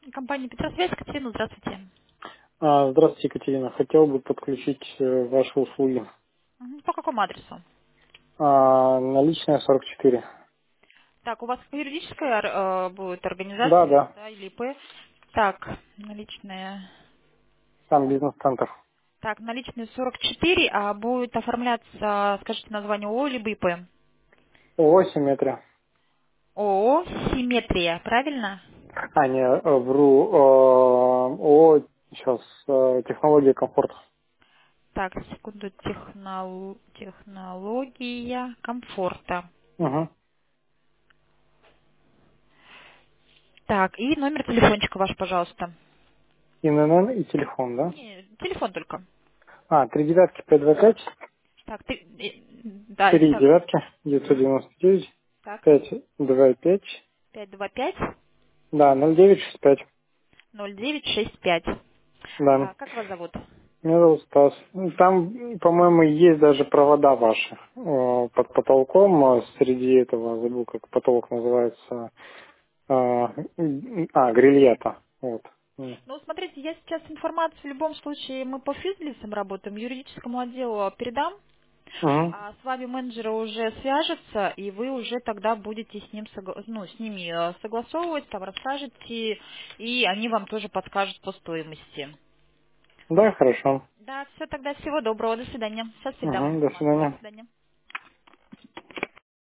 Компания Петросвязь, Катерина, здравствуйте. Здравствуйте, Екатерина. Хотел бы подключить ваши услуги. По какому адресу? Наличная 44. Так, у вас юридическая будет Да, организация, да. да, или ИП? Так, наличные. Сам бизнес-центр. Так, наличные 44, а будет оформляться, скажите название ООО либо ИП? ООО «Симметрия». ООО «Симметрия», правильно? Не, вру. ООО, сейчас, технология комфорта. Так, секунду, технология комфорта. Угу. Так, и номер телефончика ваш, пожалуйста. ИНН и телефон, да? Не, телефон только. 3 девятки 525, Так, ты, да, 3 так, девятки мгм, 999, так, 525, 525. да, 0965, 0965. да. А как вас зовут? Меня зовут Стас. Там, по-моему, есть даже провода ваши под потолком. Среди этого, забыл, как потолок называется. Грильята. Вот. Ну, смотрите, я сейчас информацию в любом случае, мы по физлицам работаем, юридическому отделу передам, Мгм. а с вами менеджеры уже свяжутся, и вы уже тогда будете с ним с ними согласовывать, там расскажете, и они вам тоже подскажут по стоимости. Да, хорошо. Да, все, тогда всего доброго, до свидания. Сейчас передам Мгм, до информацию. До свидания. свидания.